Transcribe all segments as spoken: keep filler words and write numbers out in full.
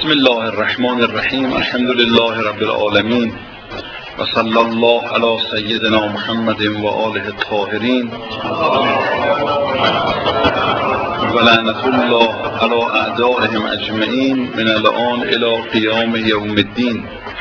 بسم الله الرحمن الرحیم. الحمد لله رب العالمین و صلی الله علی سیدنا محمد و آله الطاهرین و لعنت الله علی اعدائهم اجمعین من الان الی قیام یوم الدین.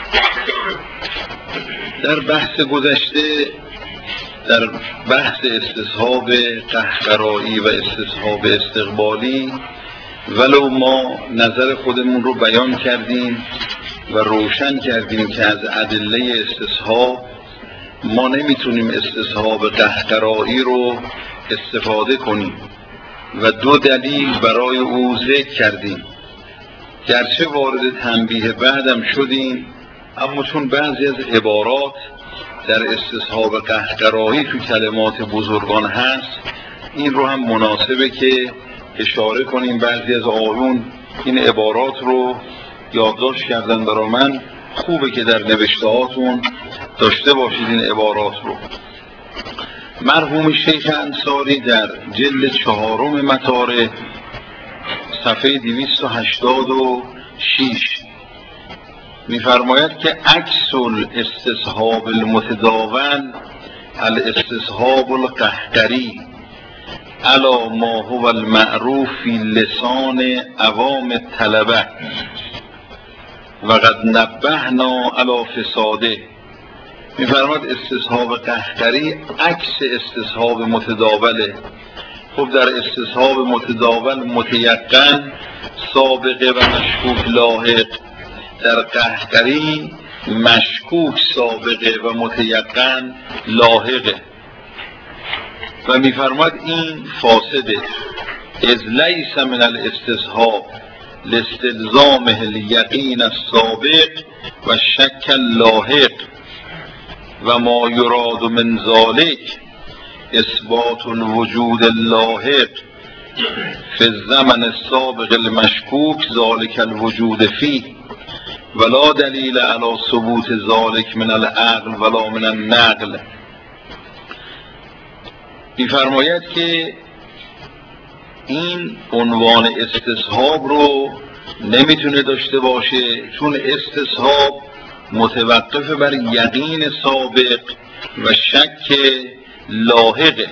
در بحث گذشته در بحث استصحاب قهقرایی و استصحاب استقبالی ولو ما نظر خودمون رو بیان کردیم و روشن کردیم که از ادله استصحاب ما نمیتونیم استصحاب قهقرایی رو استفاده کنیم و دو دلیل برای او ذکر کردیم. گرچه وارد تنبیه بعدم شدیم، اما چون بعضی از عبارات در استصحاب قهقرایی تو کلمات بزرگان هست، این رو هم مناسبه که اشاره کنیم. بعضی از آیون این عبارات رو یادداشت کردن برای من، خوبه که در نوشتهاتون داشته باشید این عبارات رو. مرحوم شیخ انصاری در جلد چهارم مطالع صفحه دویست و هشتاد و شش می‌فرماید که عکس الاستصحاب المتداول الاستصحاب القهقری علا ما هو المعروف فی لسان عوام الطلبه و قد نبهنا علی فساده. می‌فرماید استصحاب قهقری عکس استصحاب متداوله. خب در استصحاب متداول متیقن سابقه و مشکوک لاحق، در قهقری مشکوک سابقه و متیقن لاحقه. و می‌فرماید این فاسده، اذ لیس من الاستصحاب لاستلزامه الیقین السابق و شک اللاحق و ما یراد من ذلک اثبات الوجود اللاحق فی الزمن السابق المشکوک ذلک الوجود فیه ولا دلیل علی ثبوت ذلک من العقل ولا من النقل. می‌فرماید که این عنوان استصحاب رو نمیتونه داشته باشه، چون استصحاب متوقف بر یقین سابق و شک لاحقه.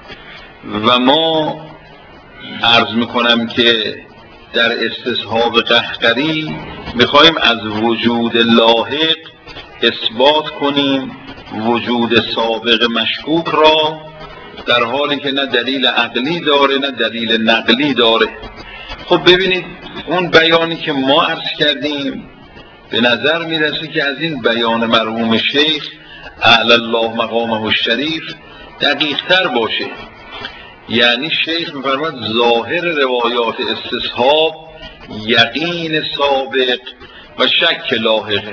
و ما عرض میکنم که در استصحاب قهقری میخوایم از وجود لاحق اثبات کنیم وجود سابق مشکوک را، در حالی که نه دلیل عقلی داره نه دلیل نقلی داره. خب ببینید اون بیانی که ما عرض کردیم به نظر میرسه که از این بیان مرحوم شیخ اعلی الله مقامه الشریف دقیق تر باشه. یعنی شیخ می‌فرماید ظاهر روایات استصحاب یقین سابق و شک لاحقه.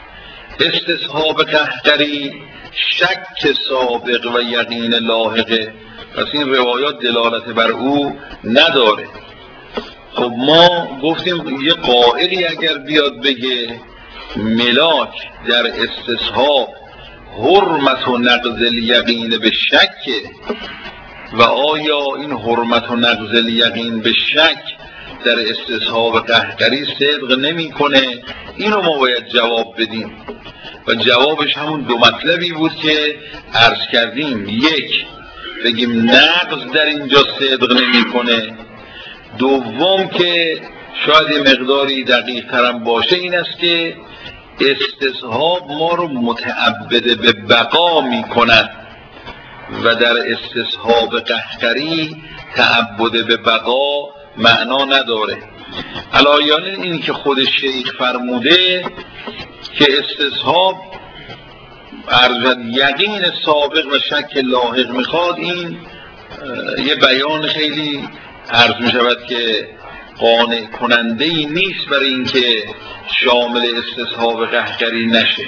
استصحاب قهقری شک سابق و یقین لاحقه، پس این روایات دلالت بر او نداره. خب ما گفتیم یه قائلی اگر بیاد بگه ملاک در استصحاب حرمت و نقض الیقین به شک، و آیا این حرمت و نقض الیقین به شک در استصحاب قهقری صدق نمی کنه؟ اینو ما باید جواب بدیم و جوابش همون دو مطلبی بود که عرض کردیم. یک، بگیم نقض در اینجا صدق نمی کنه. دوم که شاید یه مقداری دقیق ترم باشه این است که استصحاب ما رو متعبد به بقا می کند و در استصحاب قهقری تعبد به بقا معنا نداره. علایان این که خود شیخ فرموده که استصحاب عرض یقین سابق و شک لاحق میخواد، این یه بیان خیلی عرض میشود که قانع کننده ای نیست برای اینکه شامل استصحاب قهقری نشه.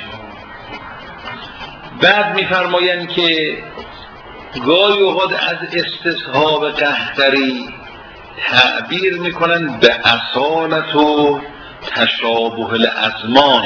بعد میفرمایند که گاهی اوقات از استصحاب قهقری تعبیر میکنن به اصالت و تشابه الازمان،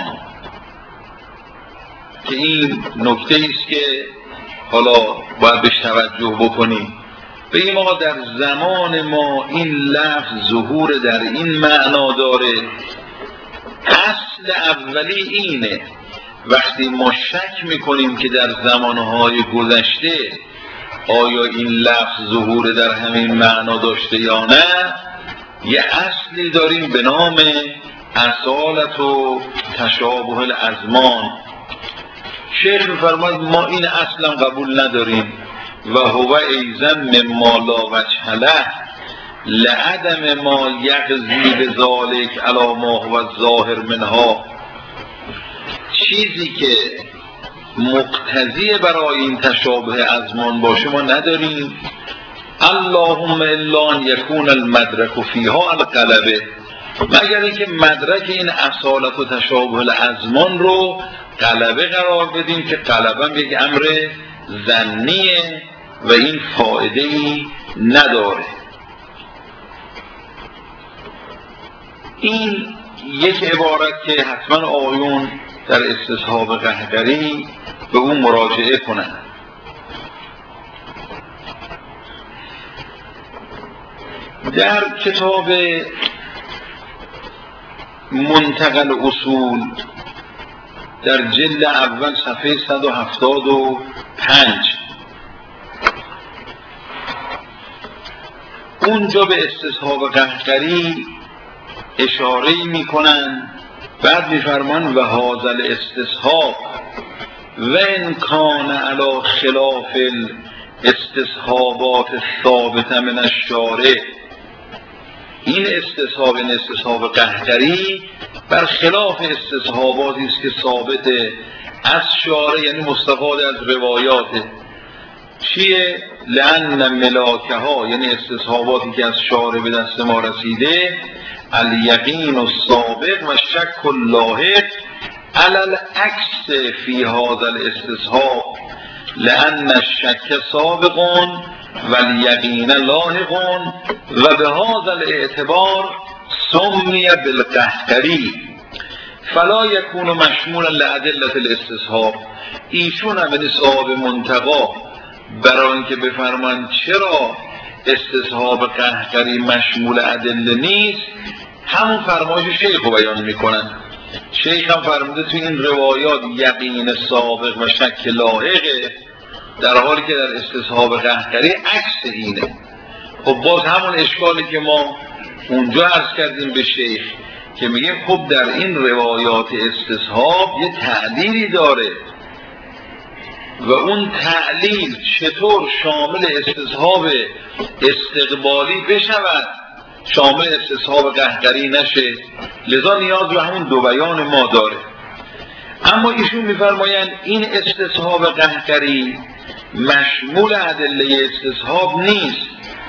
که این نکته ایست که حالا باید بهش توجه بکنیم. بگیم آقا در زمان ما این لفظ ظهور در این معنا داره اصل اولی اینه وقتی ما شک میکنیم که در زمانهای گذشته آیا این لفظ ظهور در همین معنا داشته یا نه، یه اصلی داریم به نام اصالت و تشابه الازمان. شیخ میفرماید ما این اصلا قبول نداریم و هو ایضا مما لا وجه له لعدم ما یقضی بذالک علی ما هو الظاهر منها. چیزی که مقتضی برای این تشابه ازمان باشه ما نداریم، اللهم الا ان یکون المدرک فیها الغلبه، مگر اینکه مدرک این اصالت و تشابه الازمان رو غلبه قرار بدیم که غلبه یک امر ظنیه و این فایده ای نداره. این یک عبارت که حتما آیون در استصحاب قهقری به اون مراجعه کنند. در کتاب منتقل اصول در جلد اول صفحه صد و هفتاد و پنج اونجا به استصحاب قهقری اشاره می کنن، بعد می فرمان و هذا الاستصحاب و ان کان علی خلاف الاستصحابات الثابته من الشارع. این استصحاب این استصحاب قهقری بر خلاف استصحاباتی است که ثابت از شارع، یعنی مستفاد از روایاته. چیه؟ لأن ملاکه ها، یعنی استصحاباتی که از شارع به دست ما رسیده، الیقین السابق و شک اللاحق علی العکس فی هذا الاستصحاب لأن الشک سابق و الیقین لاحق و به هذا الاعتبار سمی بالقهقری فلا یکون مشمولا لأدلة الاستصحاب. ایشون هم صاحب منتقا برای اینکه بفرمان چرا استصحاب قهقری مشمول ادله نیست، همون فرمایش شیخ رو بیان میکنن. شیخ هم فرموده تو این روایات یقین سابق و شک لاحقه، در حالی که در استصحاب قهقری عکس اینه. خب باز همون اشکالی که ما اونجا عرض کردیم به شیخ که میگیم خب در این روایات استصحاب یه تعلیلی داره و اون تعلیل چطور شامل استصحاب استقبالی بشود، شامل استصحاب قهقری نشه، لذا نیاز به همون دو بیان ما داره. اما ایشون میفرمایند این استصحاب قهقری مشمول ادله استصحاب نیست،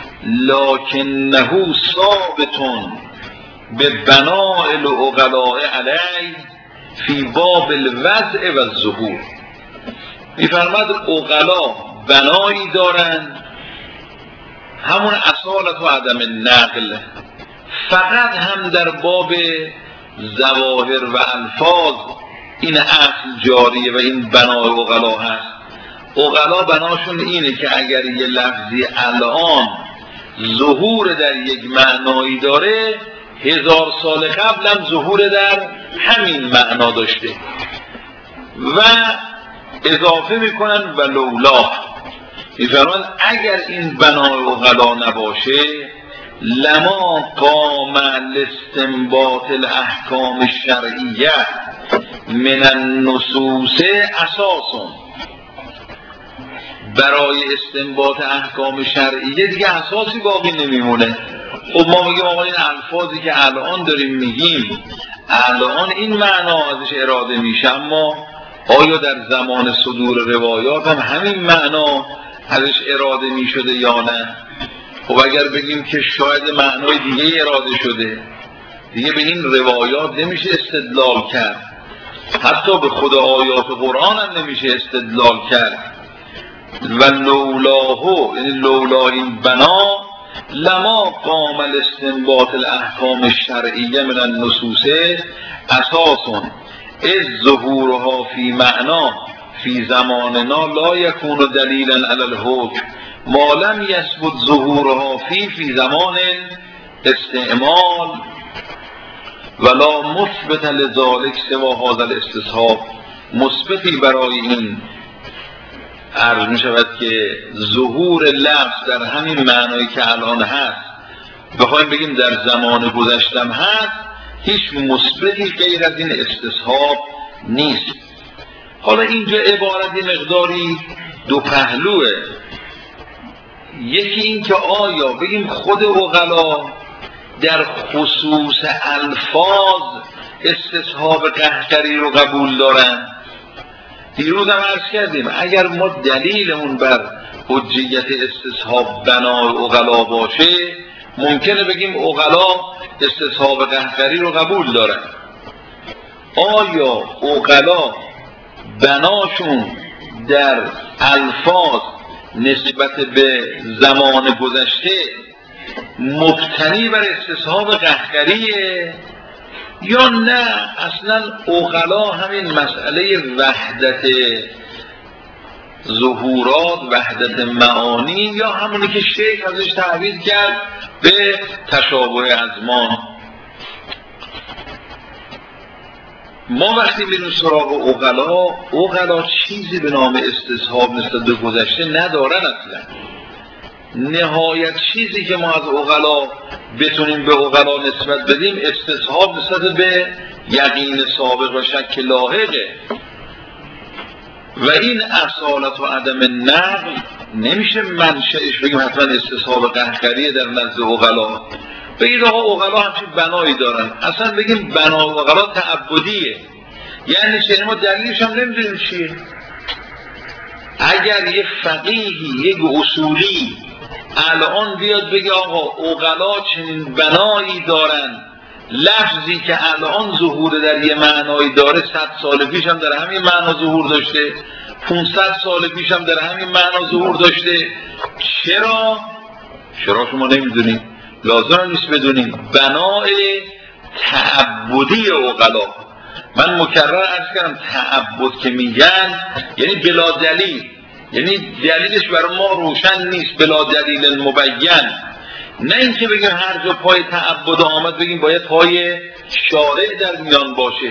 لکنه ثابتون به بناء العقلاء علی فی باب الوضع و الظهور. میفرماد عقلا بنایی دارن، همون اصالت و عدم نقل، فقط هم در باب ظواهر و الفاظ این اصل جاریه و این بنای عقلا هست. عقلا بناشون اینه که اگر یه لفظی الان ظهور در یک معنایی داره، هزار سال قبل هم ظهور در همین معنا داشته. و اضافه میکنن و لولا، میفرمان اگر این بنای عقلا نباشه لما قام الاستنباط الاحکام الشرعیه من النصوص اساسون. برای استنباط احکام شرعیه دیگه اساسی باقی نمیمونه. خب ما میگیم آقا این الفاظی که الان داریم میگیم الان این معنا ازش اراده میشه، اما آیا در زمان صدور روایات هم همین معنا ازش اراده میشده یا نه؟ خب اگر بگیم که شاید معنای دیگه اراده شده، دیگه به این روایات نمیشه استدلال کرد، حتی به خود آیات قرآن هم نمیشه استدلال کرد. و لولاه، یعنی لولا این بنا لما قام الاستنباط الاحکام الشرعیه من النصوص اساسون از ظهورها فی معنا فی زماننا لا یکون دلیلا علی الحکم ما لم یثبت ظهورها فی فی زمان استعمال. ولا مثبت لذالک سوا هذا الاستصحاب، مثبتی برای این عرض می شود که ظهور لفظ در همین معنایی که الان هست بخوایم بگیم در زمان گذشتم هست، هیچ مثبتی غیر از این استصحاب نیست. حالا اینجا عبارت مقداری دو پهلوه. یکی این که آیا بگیم خود عقلا در خصوص الفاظ استصحاب قهقری رو قبول دارن؟ دیروز هم عرض کردیم اگر ما دلیلمون بر حجیت استصحاب بنای عقلا باشه ممکنه بگیم عقلا استصحاب قهقری رو قبول دارن. آیا عقلا بناشون در الفاظ نسبت به زمان گذشته مبتنی بر استصحاب قهقریه یا نه اصلا عقلا همین مسئله وحدت ظهورات، وحدت معانی، یا همونی که شیخ ازش تعبیر کرد به تشابه ازمان. ما وقتی میریم سراغ عقلا، عقلا چیزی به نام استصحاب نسبت به گذشته ندارن اصلا. نهایت چیزی که ما از عقلا بتونیم به عقلا نسبت بدیم استصحاب نسبت به یقین سابق و شک لاحقه و این اصالت و عدم نقل نمیشه منشأش بگیم حتما استصحاب قهقریه در نزد عقلا. بگید آقا عقلا همچین بنایی دارن، اصلا بگیم بنا عقلا تعبدیه، یعنی چه؟ ما دلیلش هم نمیدونیم چیه. اگر یه فقیهی، یک اصولی الان بیاد بگه آقا عقلا چنین بنایی دارن، لفظی که الان ظهور در یه معنایی داره صد سال پیش هم در همین معنا ظهور داشته، پونصد سال پیش هم در همین معنا ظهور داشته، چرا؟ چرا شما نمیدونیم؟ لازم نیست بدونیم. بنای تعبدی عقلا، من مکرر عرض کردم تعبد که میگن یعنی بلا دلیل، یعنی دلیلش برای ما روشن نیست، بلا دلیل مبین. نه اینکه بگیم هر جا پای تعبد آمد بگیم باید پای شارع در میان باشه.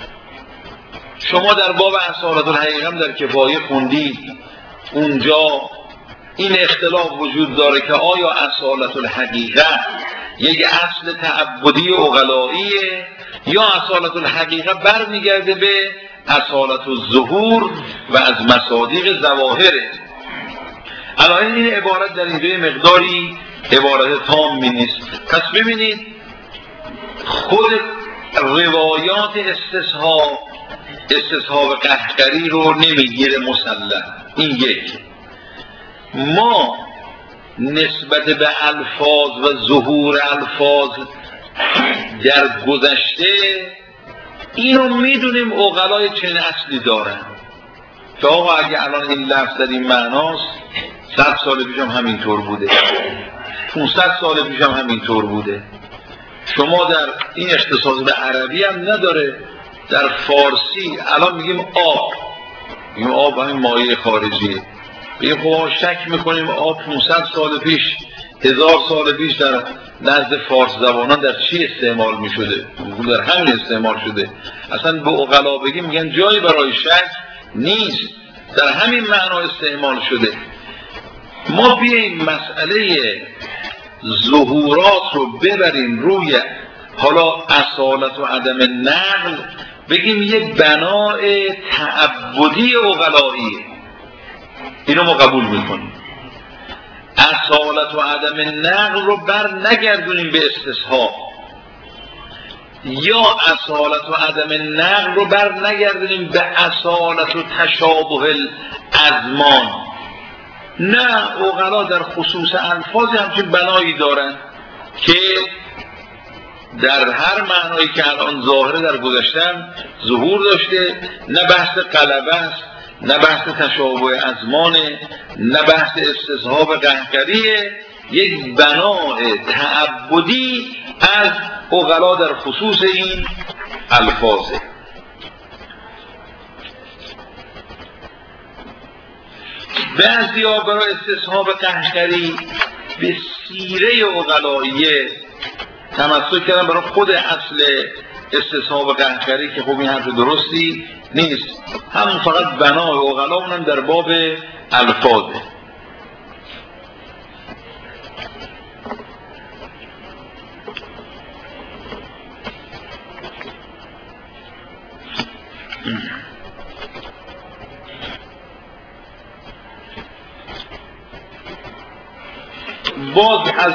شما در باب اصالت الحقیقه هم در کفایه خوندید، اونجا این اختلاف وجود داره که آیا اصالت الحقیقه یک اصل تعبدی عقلاییه یا اصالت الحقیقه برمیگرده به اصالت الظهور و از مصادیق ظواهره. الان این عبارت در اینجای مقداری عبارت تامی نیست. پس ببینید خود روایات استصحاب استصحاب قهقری رو نمیگیره مسلم. این یک. ما نسبت به الفاظ و ظهور الفاظ در گذشته اینو میدونیم عقلای چنین اصلی دارن که آقا اگه الان این لفظ در این معناست صد سال پیش هم همینطور بوده، پونصد سال پیش هم همینطور بوده. شما در این اختصاص به عربی هم نداره، در فارسی الان میگیم آب، میگیم آب همین مایع خارجیه، بگیم خب شک میکنیم آب پونصد سال پیش، هزار سال پیش در نزد فارس زبانان در چی استعمال میشده؟ در همین استعمال شده. اصلا به عقلا بگیم میگن جایی برای شک نیست، در همین معنا استعمال شده. ما بیاییم مسئله ظهورات رو ببریم روی حالا اصالت و عدم نقل، بگیم یه بنای تعبدی عقلاییه، اینو ما قبول میکنیم. اصالت و عدم نقل رو بر نگردونیم به استصحاب، یا اصالت و عدم نقل رو بر نگردونیم به اصالت و تشابه الازمان. نه، عقلا در خصوص الفاظ همچین بنایی دارن که در هر معنایی که الان ظاهره در گذشتم ظهور داشته، نه بحث غلبه است، نه بحث تشابه ازمانه، نه بحث استصحاب قهقریه، یک بنای تعبدی از عقلا در خصوص این الفاظه. بعضی ها برای استصحاب قهقری به سیره عقلاییه تمسک کردن، برای خود اصل استصحاب قهقری که خب این حرف درستی نیست، همون فقط بنای عقلا اونم در باب الفاظه. باز از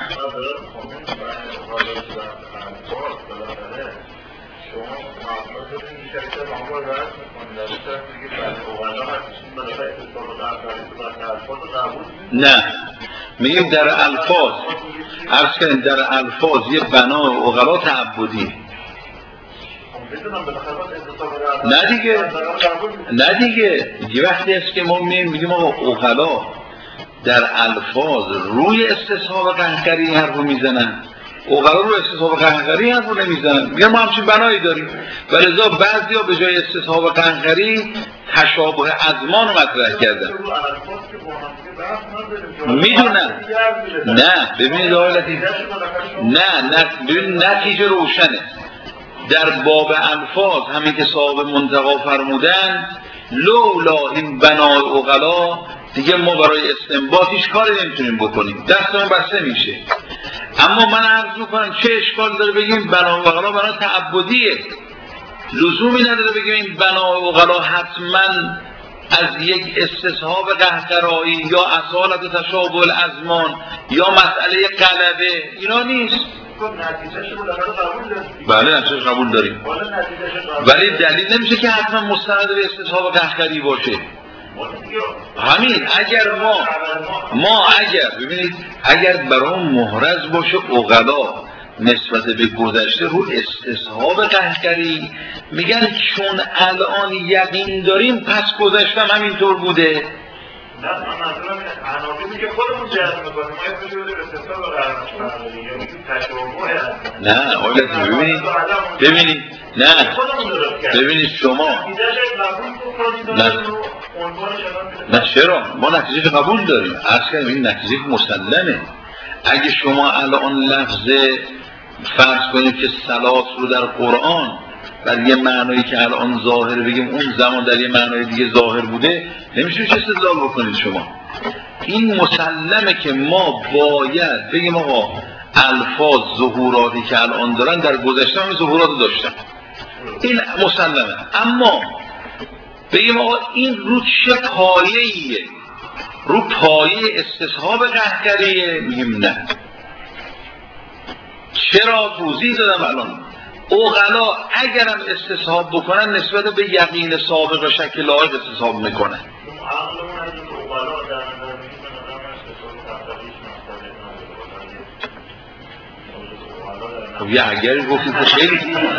نه میگیم در الفاظ عرض کنیم در الفاظ یه بنا عقلا تعبدی. نه دیگه نه دیگه یه وقتی است که ما میگیم آقا عقلا در الفاظ روی استصحاب قهقری این حرفو میزنن، عقلا روی استصحاب قهقری این حرفو نمیزنن، میگن ما همچین بنایی داریم. ولذا بعضیا به جای استصحاب قهقری تشابه ازمان رو مطرح کردن. میدونم نه ببینید آقای نه نه ببینید نتیجه روشنه. در باب الفاظ همین که صاحب منتقا فرمودن لولا این بنای عقلا دیگه ما برای استنباط هیچ کاری نمیتونیم بکنیم، دستمون بسته میشه. اما من عرض میکنم چه اشکال داره بگیم بنای عقلا بنا تعبدیه، لزومی نداره بگیم این بنای عقلا حتما از یک استصحاب قهقرایی یا اصالت و تشابه الازمان یا مسئله غلبه اینا نیست. بله نتیجهش قبول داریم، ولی دلیل نمیشه که حتما مستند به استصحاب قهقری باشه. همین اگر ما ما اگر ببینید اگر برام محرز باشه عقلا نسبت به گذشته رو استصحاب قهقری میگن چون الان یقین داریم پس گذشتم همینطور بوده. نه من منظورم اینه عناوینی که خودمون جذب می‌کنیم ما یه چیزی به استصحاب قهقری یا تشابه نه آقای ببینید ببینید نه ببینید شما نه نه چرا ما نتیجه قبول داریم، اصلا این نتیجه مسلمه. اگه شما الان لفظ فرض کنید که صلات رو در قرآن در یه معنایی که الان ظاهر بگیم اون زمان در یه معنای دیگه ظاهر بوده نمیشه چه استدلال بکنید شما. این مسلمه که ما باید بگیم آقا الفاظ ظهوراتی که الان دارن در گذشته هم ظهورات داشتن، این مسلمه. اما بگیم آقا این رو چه پایه‌ایه؟ رو پایه استصحاب قهقریه؟ میگیم نه. چرا؟ توضیح دادم الان. عقلا اگرم استصحاب بکنن نسبت به یقین سابق و شک لاحق استصحاب میکنن. خب یه اگری گفتید که خیلی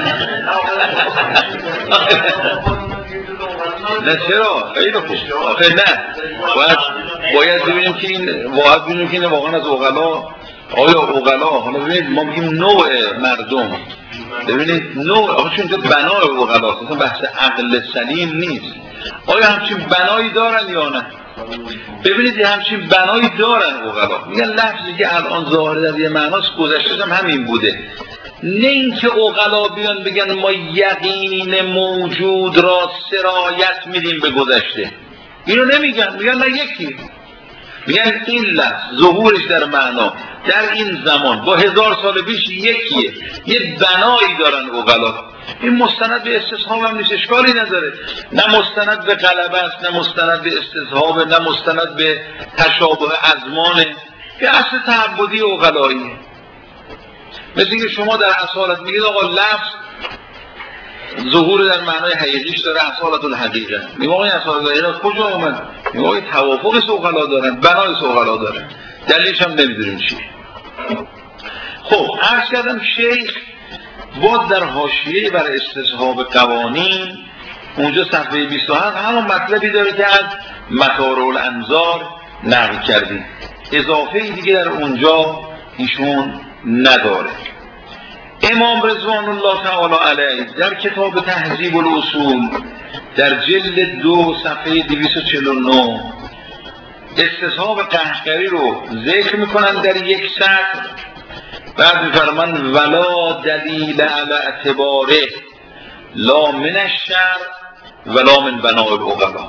نه چرا؟ خیلی خوب. آخه نه باید باید ببینیم که این واحد ببینیم که این واقعا از عقلا آیا عقلا حالا ببینید ما میگیم نوع مردم ببینید نوع آخه چون اینجا بنای عقلا اصلا بحث عقل سلیم نیست. آیا همچین بنایی دارن یا نه؟ ببینید همچین بنایی دارن عقلا. میگن لفظی که الان ظاهر در یه معناست گذشته هم همین بوده. نه اینکه عقلا بیان بگن ما یقین موجود را سرایت میدیم به گذشته، اینو نمیگن. میگن نه یکی، میگن این لفظ ظهورش در معنا در این زمان با هزار سال پیش یکیه، یه بنایی دارن عقلا. این مستند به استصحاب هم نیست، اشکالی نداره. نه مستند به غلبه است، نه مستند به استصحاب، نه مستند به تشابه ازمانه، که اصل تعبدی عقلاییه. مثل اینکه شما در اصالت میگید آقا لفظ ظهور در معنای حقیقیش داره اصالت الحقیقه. میگم آقا این اصالت الحقیقه کجا اومد؟ میگم آقا توافق عقلا دارن، بنای عقلا دارن، دلیلش هم نمیدونیم چیه. خب عرض کردم شیخ باز در حاشیه بر استصحاب قوانین اونجا صفحه بیست و هفت همون مطلبی داره که از مطارع الانظار نقل کردیم، اضافه دیگه در اونجا ایشون نداره. امام رضوان الله تعالی علیه در کتاب تهذیب الاصول در جلد دو صفحه دویست و چهل و نه استصحاب قهقری رو ذکر میکنن در یک سطر، بعد میفرمان ولا دلیل علی اعتباره لا من الشر ولا من بناء العقلا.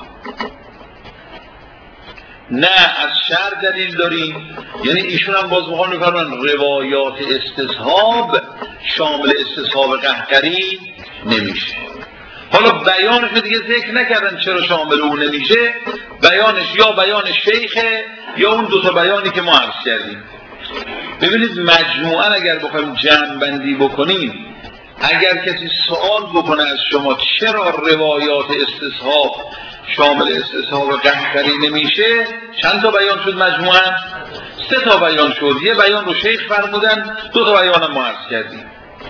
نه از شر دلیل داریم، یعنی ایشون هم باز میخوان میفرمان روایات استصحاب شامل استصحاب قهقری نمیشه. حالا بیانش رو دیگه ذکر نکردن چرا شامل اون نمیشه، بیانش یا بیان شیخه یا اون دوتا بیانی که ما عرض کردیم. ببینید مجموعاً اگر بخوایم جمع بندی بکنیم، اگر کسی سوال بکنه از شما چرا روایات استصحاب شامل استصحاب قهقری نمیشه، چند تا بیان شد مجموعاً؟ سه تا بیان شد. یه بیان رو شیخ فرمودن، دو تا بیان هم ما عرض کردیم.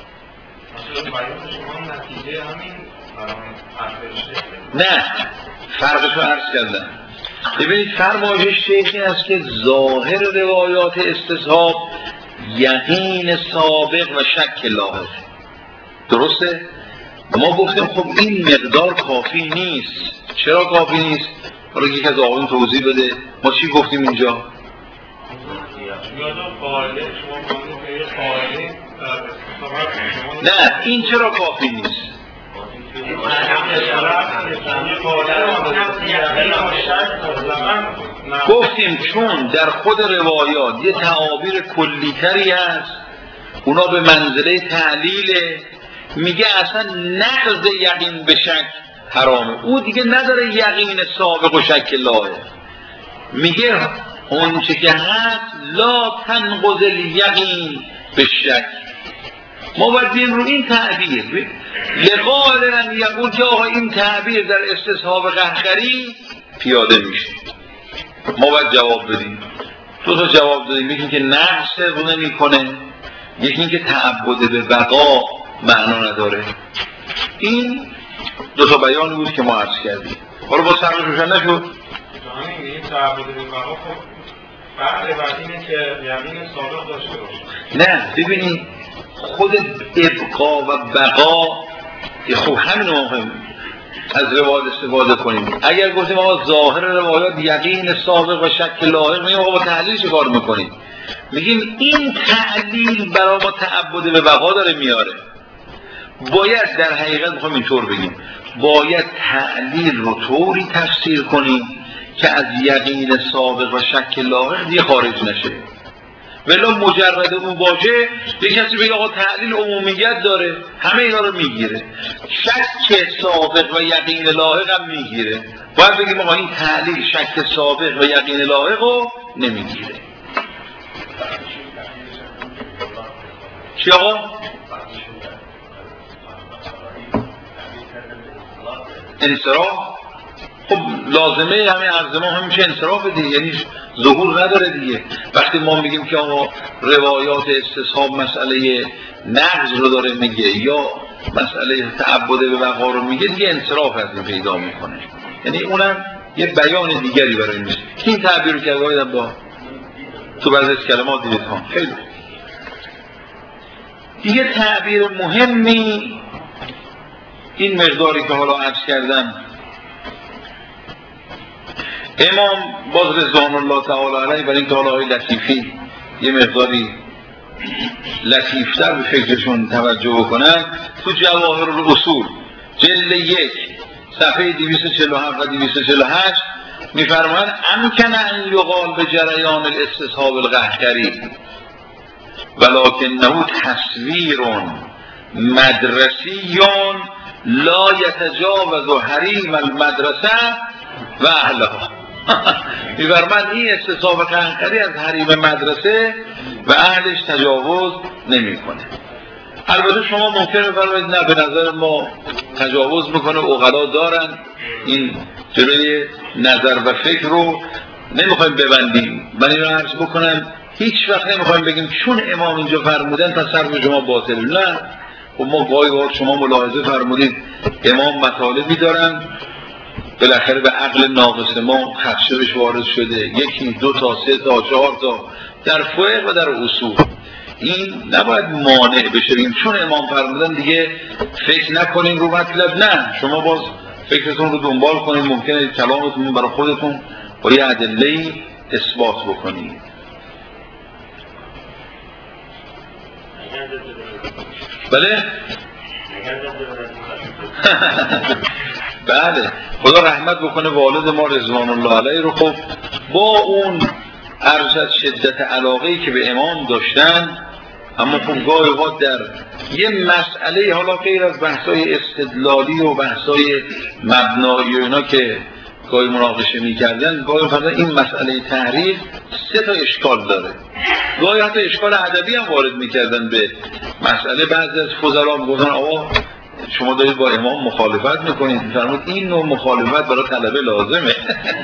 نه فرقش رو عرض کردن. ببینید فرمایش شیخی است که ظاهر روایات استصحاب یقین سابق و شک لاحق. درسته؟ ما گفتیم خب این مقدار کافی نیست. چرا کافی نیست؟ حالا یک از آقایون توضیح بده. ما چی گفتیم اینجا؟ نه این چرا کافی نیست؟ گفتیم چون در خود روایات یه تعابیر کلیتری هست، اونا به منزله تعلیله. میگه اصلا نقض یقین به شک حرامه، او دیگه نداره یقین سابق و شک لاحق. میگه اون چه که هست لا تنقض الیقین به شک. ما باید بیم رو این تعبیر لقادرن یقول که آقا این تعبیر در استصحاب قهقری پیاده میشه. ما باید جواب بدیم. دو تا جواب دادیم، یکی که نقص رو نمی کنه، یکی که تعبد به بقا معنا نداره. این دو تا بیانی بود که ما عرض کردیم. حالا با سرش روشن نشد؟ این تعبد به بقا خب بعد بعد اینه که یقین سابق داشته باشه. نه ببینید خود ابقا و بقا خب همین رو مهم از روایات استفاده کنیم. اگر گفتیم آقا ظاهر روایات یقین سابق و شک لاحق، میگیم آقا با تحلیل چه کار میکنیم؟ میگیم این تعلیل برای ما تعبد به بقا داره میاره. باید در حقیقت میخوایم اینطور بگیم، باید تعلیل رو طوری تفسیر کنیم که از یقین سابق و شک لاحق دیگه خارج نشه. ولی مجرد اون باشه یک کسی بگه آقا تعلیل عمومیت داره، همه اینا رو میگیره. شک سابق و یقین لاحق هم میگیره. باید بگیم آقا این تعلیل شک سابق و یقین لاحق رو نمیگیره. چی آقا؟ انصراف؟ خب لازمه همه عرض ما همیشه انصراف دیگه، یعنی ظهور نداره دیگه. وقتی ما میگیم که آقا روایات استصحاب مسئله نقض رو داره میگه یا مسئله تعبد به بقا رو میگه، دیگه انصراف از این پیدا میکنه. یعنی اونم یه بیان دیگری برای میشه. این تعبیر رو که باید با تو بعضی از کلمات دیدید هم خیلی دیگه تعبیر مهمی این مقداری که حالا عرض کردم. امام باز رضوان الله تعالی علیه برای اینکه حالا های لطیفی یه مقداری لطیفتر به فکرشون توجه بکنن، تو جواهر الاصول جلد یک صفحه دویست و چهل و هفت و دویست و چهل و هشت میفرمایند امکن ان یقال به جریان الاستصحاب القهقری ولکنه تصویر مدرسی لا یتجاوز حریم المدرسه و اهلها. میفرمایند این استصحاب قهقری از حریم مدرسه و اهلش تجاوز نمیکنه. البته شما ممکنه بفرمایید نه به نظر ما تجاوز میکنه، عقلا دارن، این جلوی نظر و فکر رو نمیخوایم ببندیم. من اینو عرض بکنم هیچ وقت نمیخوایم بگیم چون امام اینجا فرمودن پس حرف شما باطل. نه، خب ما گاهی بار شما ملاحظه فرمودید امام مطالبی دارن بالاخره به عقل ناقص ما خدشه‌اش وارد شده، یکی دو تا سه تا چهار تا در فقه و در اصول. این نباید مانع بشه بگیم چون امام فرمودن دیگه فکر نکنین رو مطلب. نه، شما باز فکرتون رو دنبال کنید، ممکنه کلامتون برای خودتون با یه ادله اثبات بکنید. بله بله خدا رحمت بکنه والد ما رضوان الله علیه رو. خب با اون ارشد شدت علاقه‌ای که به امام داشتن، اما خب گاهی اوقات در یه مسئله، حالا غیر از بحث‌های استدلالی و بحث‌های مبنایی و اینا که گاهی مناقشه می‌کردن، گاهی مثلا این مسئله تحریف سه تا اشکال داره. گاهی حتی اشکال ادبی هم وارد می‌کردن به مسئله. بعضی از فضلا میگفتن آقا شما دارید با امام مخالفت می‌کنید، می‌فرمایید این نوع مخالفت برای طلبه لازمه.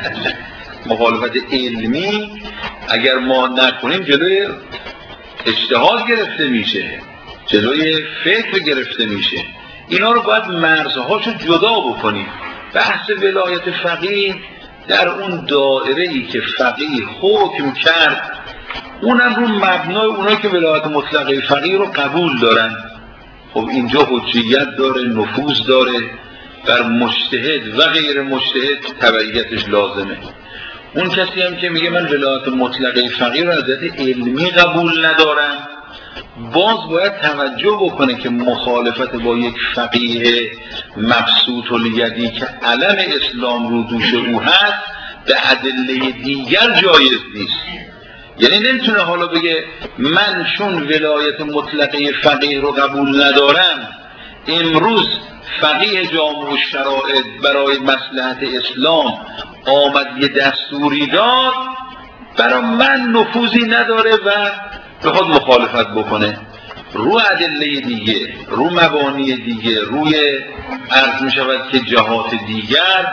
مخالفت علمی اگر ما نکنیم جلوی اجتهاد گرفته میشه، جلوی فکر گرفته میشه. اینا رو باید مرزهاشو جدا بکنیم. بحث ولایت فقیه در اون دائره‌ای که فقیه حکم کرد، اونم رو مبنای اونایی که ولایت مطلقه فقیه رو قبول دارن. خب اینجا حجیت داره، نفوذ داره، بر مجتهد و غیر مجتهد تبعیتش لازمه. اون کسی هم که میگه من ولایت مطلقه فقیه رو از جهت علمی قبول ندارم، باز باید توجه بکنه که مخالفت با یک فقیه مبسوط الیدی که علم اسلام رو دوش او هست به ادله دیگر جایز نیست. یعنی نمیتونه حالا بگه من چون ولایت مطلقه فقیه رو قبول ندارم، امروز فقیه جامع الشرائع برای مصلحت اسلام آمد یه دستوری داد، برای من نفوذی نداره و بخواد مخالفت بکنه. رو ادله دیگه، رو مبانی دیگه، روی عرض می شود که جهات دیگر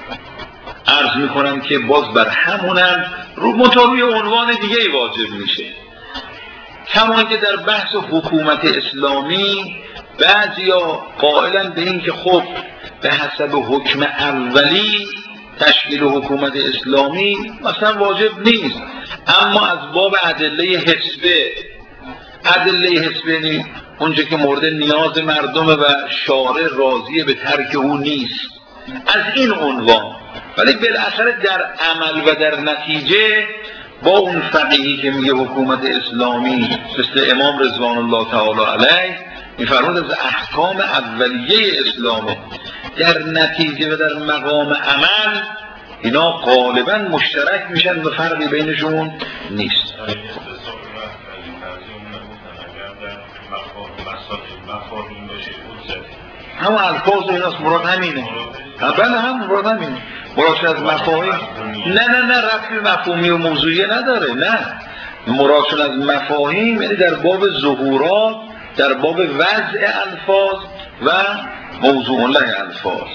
عرض می کنم که باز بر همونم رو مطابق عنوان دیگه ای واجب میشه. کما که در بحث حکومت اسلامی بعضیا قائلن به این که خب به حسب حکم اولی تشکیل حکومت اسلامی مثلا واجب نیست، اما از باب ادله حسبه، ادله حسبه نیست اونجا که مورد نیاز مردمه و شارع راضیه به ترک او نیست، از این عنوان. ولی بالاخره در عمل و در نتیجه با اون فقیهی که میگه حکومت اسلامی مثل امام رضوان الله تعالی علیه میفرمود از احکام اولیه اسلامه، در نتیجه و در مقام عمل اینا غالبا مشترک میشن و فرقی بینشون نیست. همه الفاظ و ایناست، مراد همینه. بله هم مراد همینه، مراد از مفاهیم. نه نه نه رفتی مفهومی و موضوعی نداره، نه مراد از مفاهیم یعنی در باب ظهورات، در باب وضع الفاظ و موضوع له الفاظ.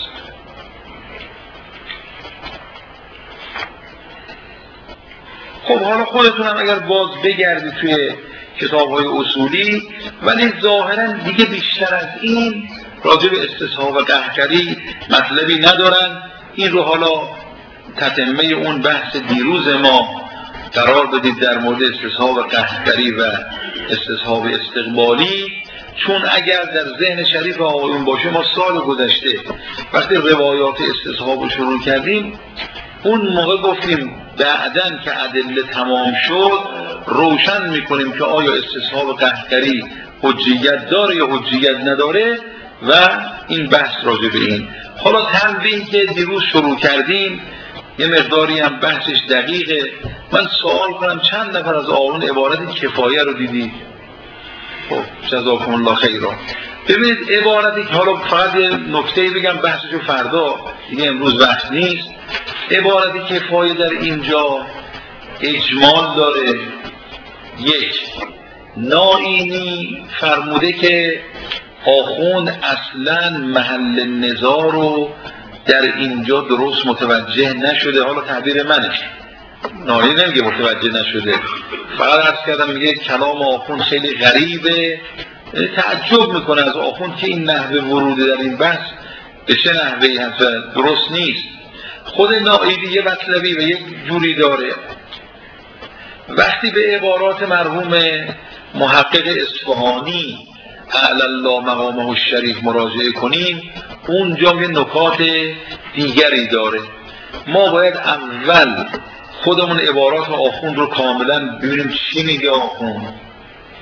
خب حالا خودتون هم اگر باز بگردی توی کتاب‌های اصولی، ولی ظاهراً دیگه بیشتر از این راجع به استصحاب و قهقری مطلبی ندارن. این رو حالا تتمه اون بحث دیروز ما قرار بدید در مورد استصحاب و قهقری و استصحاب استقبالی، چون اگر در ذهن شریف آقایون باشه ما سال گذشته وقتی روایات استصحاب رو شروع کردیم اون موقع گفتیم بعدن که ادله تمام شد روشن میکنیم که آیا استصحاب قهقری حجیت داره یا حجیت نداره و این بحث راجع به این. حالا تنبیه که دیروز شروع کردیم یه مقداری هم بحثش دقیقه. من سوال کنم چند نفر از آقایون عبارت کفایه رو دیدید؟ خب جزاکم الله خیرا. ببینید عبارتی که حالا فقط یه نکته بگم بحثشو فردا دیگه، امروز بحث نیست. عبارتی کفایه در اینجا اجمال داره. یک، نائینی فرموده که آخوند اصلا محل نزاع رو در اینجا درست متوجه نشده. حالا تعبیر منه، نائینی نمیگه متوجه نشده، فقط عرض کردم میگه کلام آخوند خیلی غریبه، تعجب میکنه از آخوند که این نحوه ورود در این بحث به چه نحوهی هست، درست نیست. خود نائینی یه مطلبی و یک جوری داره. وقتی به عبارات مرحوم محقق اصفهانی اعلی الله مقامه الشریف مراجعه کنیم اونجا یه نکات دیگری داره. ما باید اول خودمون عبارات آخوند رو کاملا ببینیم چی میگه آخوند،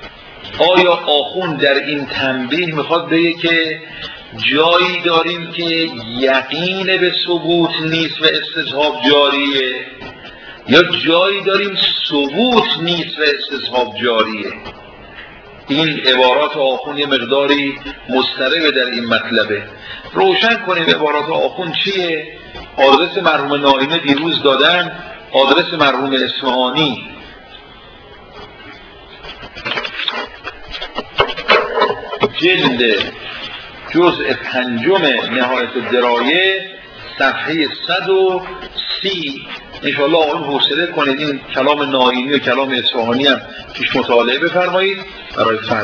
آیا آخوند در این تنبیه میخواد بگه که جایی داریم که یقین به ثبوت نیست و استصحاب جاریه، یا جایی داریم ثبوت نیست و استصحاب جاریه؟ این عبارات آخوند یه مقداری مضطربه در این مطلبه. روشن کنیم عبارات آخوند چیه. آدرس مرحوم ناینه دیروز دادن، آدرس مرحوم اصفهانی جلد جزء پنجم نهایت الدرایه صفحه صد و سی. انشاءالله آقایون حوصله کنید این کلام ناینی و کلام اصفهانی هم پیش مطالعه بفرمایید برای فرق.